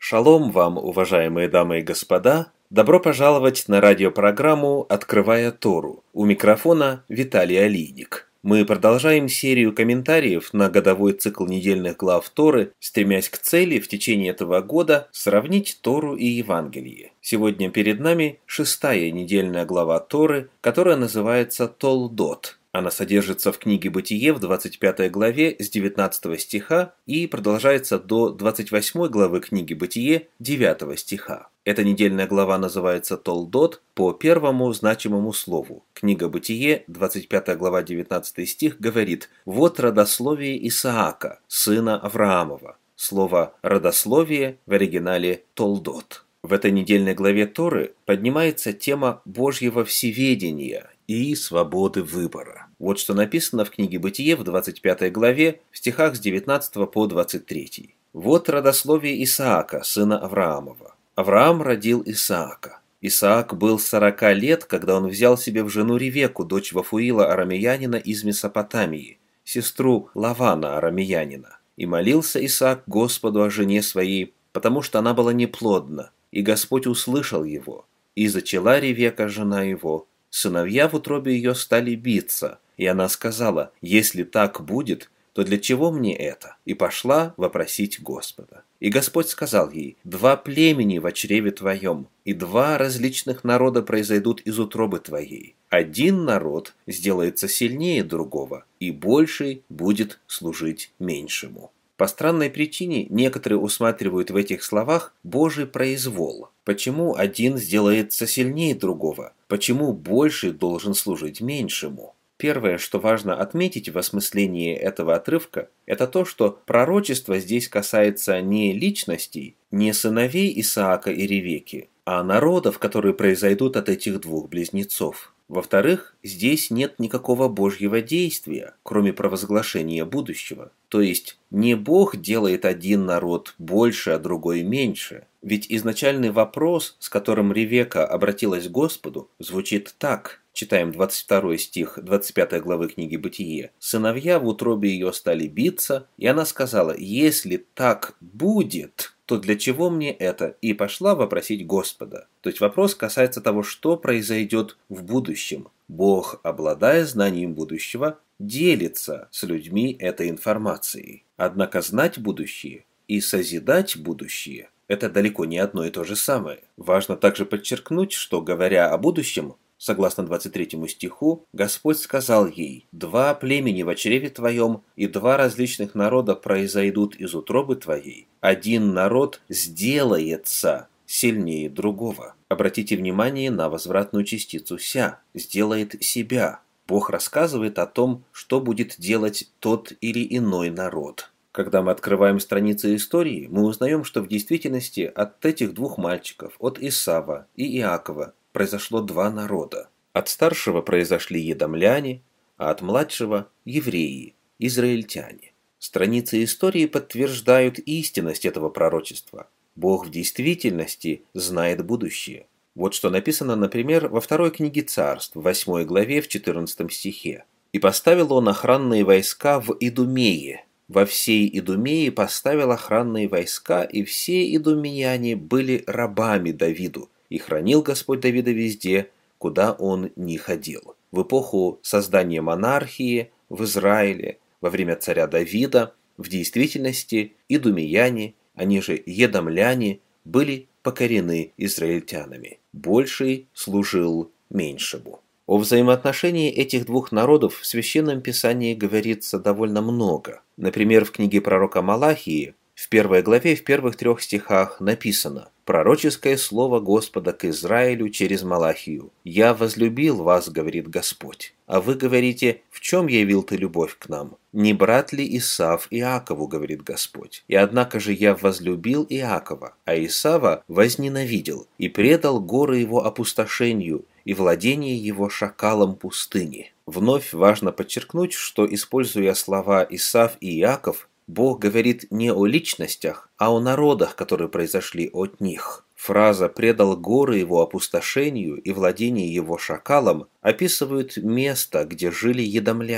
Шалом вам, уважаемые дамы и господа! Добро пожаловать на радиопрограмму «Открывая Тору». У микрофона Виталий Алийник. Мы продолжаем серию комментариев на годовой цикл недельных глав Торы, стремясь к цели в течение этого года сравнить Тору и Евангелие. Сегодня перед нами 6-я недельная глава Торы, которая называется «Толдот». Она содержится в книге «Бытие» в 25 главе с 19 стиха и продолжается до 28 главы книги «Бытие» 9 стиха. Эта недельная глава называется «Толдот» по первому значимому слову. Книга «Бытие», 25 глава 19 стих говорит: «Вот родословие Исаака, сына Авраамова». Слово «родословие» в оригинале «Толдот». В этой недельной главе Торы поднимается тема Божьего всеведения и свободы выбора. Вот что написано в книге «Бытие» в 25 главе в стихах с 19 по 23. «Вот родословие Исаака, сына Авраамова. Авраам родил Исаака. Исаак был 40 лет, когда он взял себе в жену Ревекку, дочь Вафуила арамеянина из Месопотамии, сестру Лавана арамеянина. И молился Исаак Господу о жене своей, потому что она была неплодна. И Господь услышал его. И зачала Ревекка, жена его. Сыновья в утробе ее стали биться. И она сказала: если так будет, то для чего мне это? И пошла вопросить Господа. И Господь сказал ей: 2 племени во чреве твоем, и 2 различных народа произойдут из утробы твоей. Один народ сделается сильнее другого, и больший будет служить меньшему». По странной причине некоторые усматривают в этих словах Божий произвол. Почему один сделается сильнее другого? Почему больший должен служить меньшему? Первое, что важно отметить в осмыслении этого отрывка, это то, что пророчество здесь касается не личностей, не сыновей Исаака и Ревекки, а народов, которые произойдут от этих 2 близнецов. Во-вторых, здесь нет никакого Божьего действия, кроме провозглашения будущего. То есть не Бог делает один народ больше, а другой меньше. Ведь изначальный вопрос, с которым Ревекка обратилась к Господу, звучит так. Читаем 22 стих 25 главы книги «Бытие». «Сыновья в утробе ее стали биться, и она сказала: если так будет, то для чего мне это?» И пошла вопросить Господа. То есть вопрос касается того, что произойдет в будущем. Бог, обладая знанием будущего, делится с людьми этой информацией. Однако знать будущее и созидать будущее – это далеко не одно и то же самое. Важно также подчеркнуть, что, говоря о будущем, согласно 23 стиху, Господь сказал ей: 2 племени во чреве твоем, и 2 различных народа произойдут из утробы твоей. Один народ сделается сильнее другого. Обратите внимание на возвратную частицу «ся» – сделает себя. Бог рассказывает о том, что будет делать тот или иной народ. Когда мы открываем страницы истории, мы узнаем, что в действительности от этих 2 мальчиков, от Исава и Иакова, произошло 2 народа. От старшего произошли едомляне, а от младшего – евреи, израильтяне. Страницы истории подтверждают истинность этого пророчества. Бог в действительности знает будущее. Вот что написано, например, во 2 книге Царств, в 8 главе, в 14 стихе. «И поставил он охранные войска в Идумее. Во всей Идумее поставил охранные войска, и все идумеяне были рабами Давиду. И хранил Господь Давида везде, куда он ни ходил». В эпоху создания монархии в Израиле, во время царя Давида, в действительности идумеяне, они же едомляне, были покорены израильтянами. Больший служил меньшему. О взаимоотношении этих 2 народов в Священном Писании говорится довольно много. Например, в книге пророка Малахии, в 1 главе, в первых 3 стихах написано: «Пророческое слово Господа к Израилю через Малахию. Я возлюбил вас, говорит Господь. А вы говорите: в чем явил ты любовь к нам? Не брат ли Исав Иакову, говорит Господь? И однако же я возлюбил Иакова, а Исава возненавидел и предал горы его опустошению и владение его шакалам пустыни». Вновь важно подчеркнуть, что, используя слова Исав и Иаков, Бог говорит не о личностях, а о народах, которые произошли от них. Фраза «предал горы его опустошению и владение его шакалам» описывает место, где жили едомляне.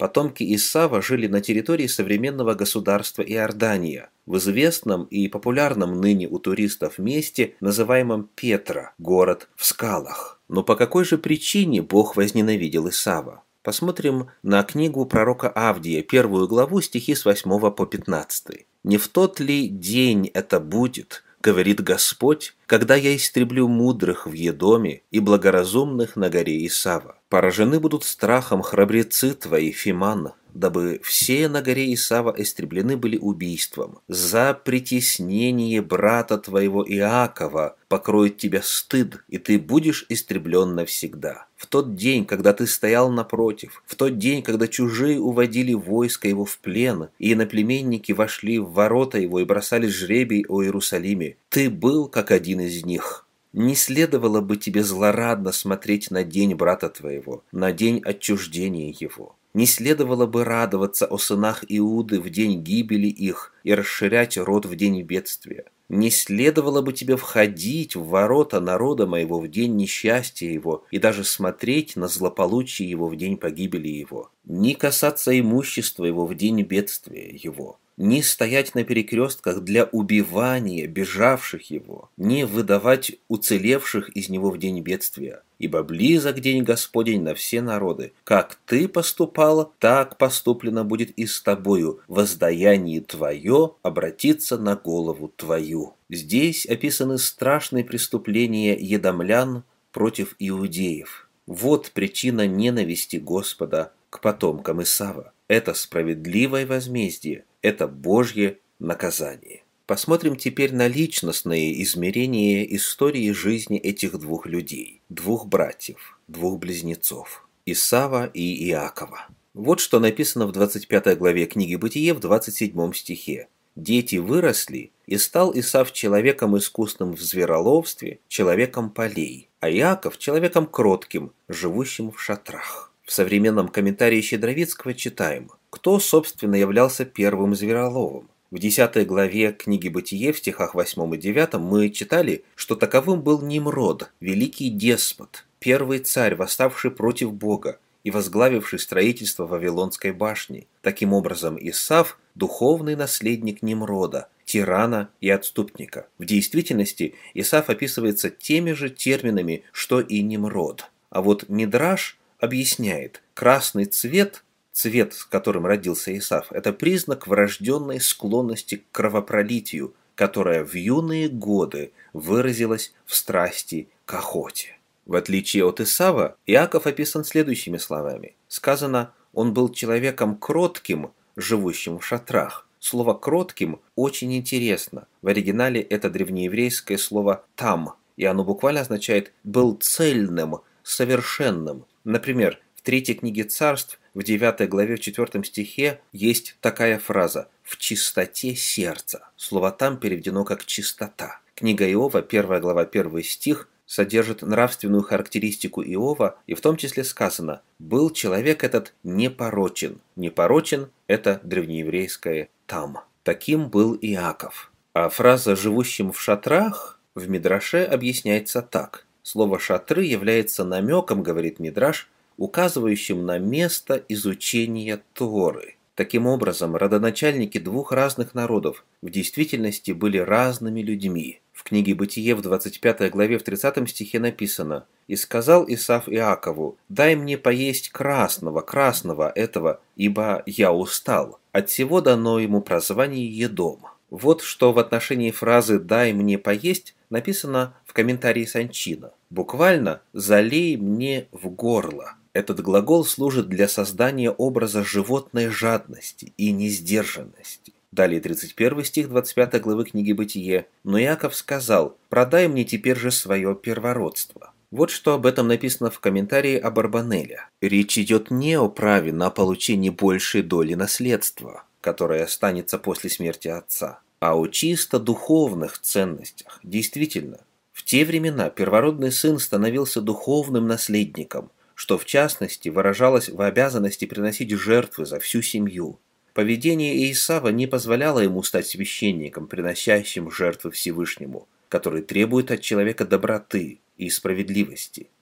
Потомки Исава жили на территории современного государства Иордания, в известном и популярном ныне у туристов месте, называемом Петра, город в скалах. Но по какой же причине Бог возненавидел Исава? Посмотрим на книгу пророка Авдия, 1 главу, стихи с 8 по 15. «Не в тот ли день это будет, говорит Господь, когда я истреблю мудрых в Едоме и благоразумных на горе Исава? Поражены будут страхом храбрецы твои, Фиман, дабы все на горе Исава истреблены были убийством. За притеснение брата твоего Иакова покроет тебя стыд, и ты будешь истреблен навсегда. В тот день, когда ты стоял напротив, в тот день, когда чужие уводили войско его в плен, и иноплеменники вошли в ворота его и бросали жребий о Иерусалиме, ты был как один из них». Не следовало бы тебе злорадно смотреть на день брата твоего, на день отчуждения его. Не следовало бы радоваться о сынах Иуды в день гибели их и расширять род в день бедствия. Не следовало бы тебе входить в ворота народа моего в день несчастья его и даже смотреть на злополучие его в день погибели его. Не касаться имущества его в день бедствия его. Не стоять на перекрестках для убивания бежавших его, не выдавать уцелевших из него в день бедствия. Ибо близок день Господень на все народы. Как ты поступала, так поступлено будет и с тобою. Воздаяние твое обратится на голову твою». Здесь описаны страшные преступления едомлян против иудеев. Вот причина ненависти Господа к потомкам Исава. Это справедливое возмездие, это Божье наказание. Посмотрим теперь на личностные измерения истории жизни этих двух людей, двух братьев, двух близнецов, Исава и Иакова. Вот что написано в 25 главе книги Бытие в 27 стихе. «Дети выросли, и стал Исав человеком искусным в звероловстве, человеком полей, а Иаков человеком кротким, живущим в шатрах». В современном комментарии Щедровицкого читаем: кто, собственно, являлся первым звероловом? В 10 главе книги Бытие в стихах 8 и 9 мы читали, что таковым был Нимрод, великий деспот, первый царь, восставший против Бога и возглавивший строительство Вавилонской башни. Таким образом, Исав – духовный наследник Нимрода, тирана и отступника. В действительности Исав описывается теми же терминами, что и Нимрод. А вот Мидраш объясняет, красный цвет, цвет, с которым родился Исав, это признак врожденной склонности к кровопролитию, которая в юные годы выразилась в страсти к охоте. В отличие от Исава, Иаков описан следующими словами. Сказано, он был человеком кротким, живущим в шатрах. Слово «кротким» очень интересно. В оригинале это древнееврейское слово «там», и оно буквально означает «был цельным», совершенным. Например, в 3 книге Царств, в 9 главе, в 4 стихе есть такая фраза «в чистоте сердца». Слово «там» переведено как «чистота». Книга Иова, 1 глава, 1 стих, содержит нравственную характеристику Иова, и в том числе сказано «был человек этот непорочен». Непорочен – это древнееврейское «там». Таким был Иаков. А фраза «живущим в шатрах» в Мидраше объясняется так. Слово «шатры» является намеком, говорит Мидраш, указывающим на место изучения Торы. Таким образом, родоначальники двух разных народов в действительности были разными людьми. В книге Бытие в 25 главе в 30 стихе написано: «И сказал Исав Иакову: дай мне поесть красного этого, ибо я устал». От сего дано ему прозвание Едом. Вот что в отношении фразы «дай мне поесть» написано в комментарии Санчина. Буквально «залей мне в горло». Этот глагол служит для создания образа животной жадности и несдержанности. Далее 31 стих 25 главы книги Бытие. «Но Иаков сказал: продай мне теперь же свое первородство». Вот что об этом написано в комментарии Абарбанеля. Речь идет не о праве на получение большей доли наследства, которое останется после смерти отца, а о чисто духовных ценностях. Действительно, в те времена первородный сын становился духовным наследником, что в частности выражалось в обязанности приносить жертвы за всю семью. Поведение Исава не позволяло ему стать священником, приносящим жертвы Всевышнему, который требует от человека доброты и справедливости.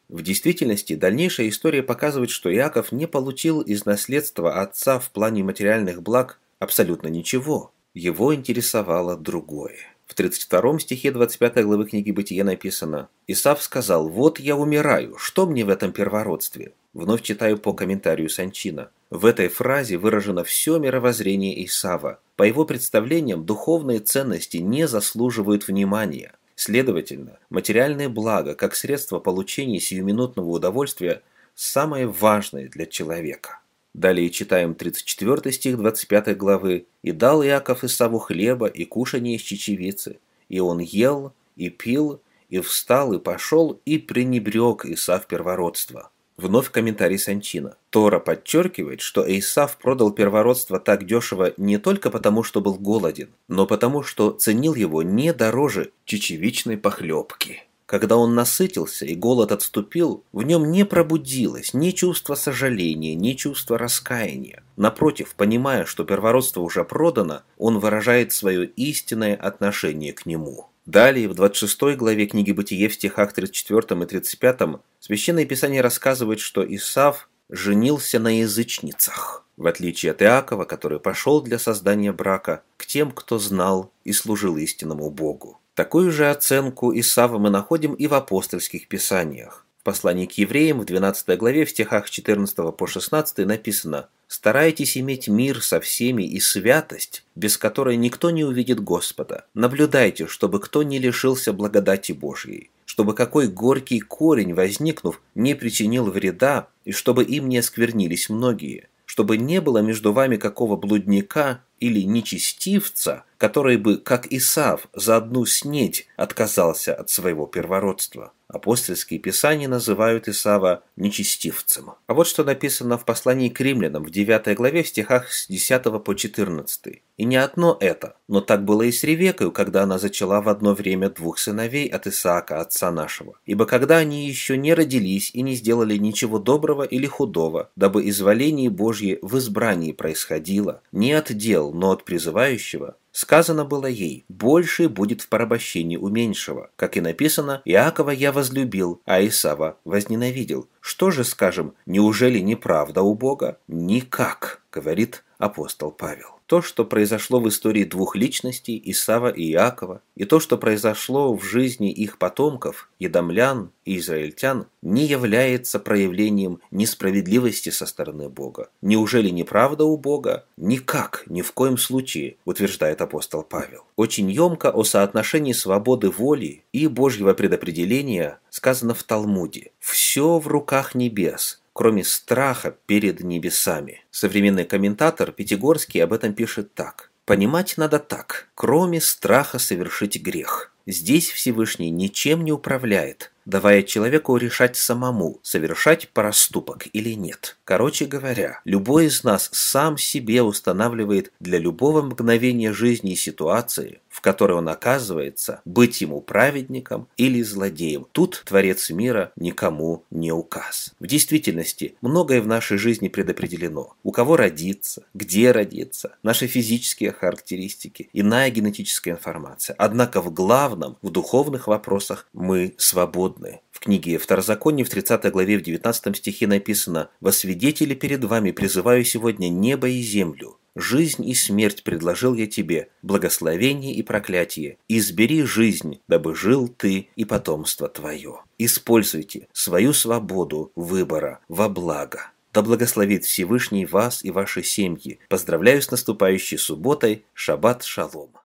В действительности, дальнейшая история показывает, что Иаков не получил из наследства отца в плане материальных благ абсолютно ничего. Его интересовало другое. В 32 стихе 25 главы книги Бытия написано: «Исав сказал: вот я умираю, что мне в этом первородстве?» Вновь читаю по комментарию Санчина. В этой фразе выражено все мировоззрение Исава. По его представлениям, духовные ценности не заслуживают внимания. Следовательно, материальные блага, как средство получения сиюминутного удовольствия, самое важное для человека. Далее читаем 34 стих 25 главы. «И дал Иаков Исаву хлеба и кушанье из чечевицы. И он ел, и пил, и встал, и пошел, и пренебрег Исав первородство». Вновь комментарий Санчина. Тора подчеркивает, что Исав продал первородство так дешево не только потому, что был голоден, но потому, что ценил его не дороже чечевичной похлебки. Когда он насытился и голод отступил, в нем не пробудилось ни чувство сожаления, ни чувство раскаяния. Напротив, понимая, что первородство уже продано, он выражает свое истинное отношение к нему. Далее, в 26 главе книги Бытие в стихах 34 и 35 Священное Писание рассказывает, что Исав женился на язычницах, в отличие от Иакова, который пошел для создания брака к тем, кто знал и служил истинному Богу. Такую же оценку Исава мы находим и в апостольских писаниях. В послании к евреям в 12 главе в стихах с 14 по 16 написано: «Старайтесь иметь мир со всеми и святость, без которой никто не увидит Господа. Наблюдайте, чтобы кто не лишился благодати Божьей, чтобы какой горький корень, возникнув, не причинил вреда, и чтобы им не осквернились многие, чтобы не было между вами какого блудника или нечестивца, который бы, как Исав, за одну снедь отказался от своего первородства». Апостольские писания называют Исава нечестивцем. А вот что написано в послании к римлянам в 9 главе в стихах с 10 по 14. «И не одно это, но так было и с Ревекою, когда она зачала в одно время 2 сыновей от Исаака, отца нашего. Ибо когда они еще не родились и не сделали ничего доброго или худого, дабы изволение Божье в избрании происходило, не от дел, но от призывающего, сказано было ей: больше будет в порабощении у меньшего. Как и написано: Иакова я возлюбил, а Исава возненавидел. Что же скажем, неужели неправда у Бога? Никак, говорит апостол Павел. То, что произошло в истории двух личностей, Исава и Иакова, и то, что произошло в жизни их потомков, едомлян и израильтян, не является проявлением несправедливости со стороны Бога. Неужели неправда у Бога? Никак, ни в коем случае, утверждает апостол Павел. Очень емко о соотношении свободы воли и Божьего предопределения сказано в Талмуде: «Все в руках небес, кроме страха перед небесами». Современный комментатор Пятигорский об этом пишет так: «Понимать надо так: кроме страха совершить грех. Здесь Всевышний ничем не управляет, давая человеку решать самому, совершать проступок или нет. Короче говоря, любой из нас сам себе устанавливает для любого мгновения жизни и ситуации, в которой он оказывается, быть ему праведником или злодеем. Тут Творец мира никому не указ». В действительности, многое в нашей жизни предопределено. У кого родиться, где родиться, наши физические характеристики, иная генетическая информация. Однако в главном, в духовных вопросах мы свободны. В книге Второзаконие в 30 главе в 19 стихе написано: «Во свидетели перед вами призываю сегодня небо и землю. Жизнь и смерть предложил я тебе, благословение и проклятие. Избери жизнь, дабы жил ты и потомство твое». Используйте свою свободу выбора во благо. Да благословит Всевышний вас и ваши семьи. Поздравляю с наступающей субботой. Шаббат шалом.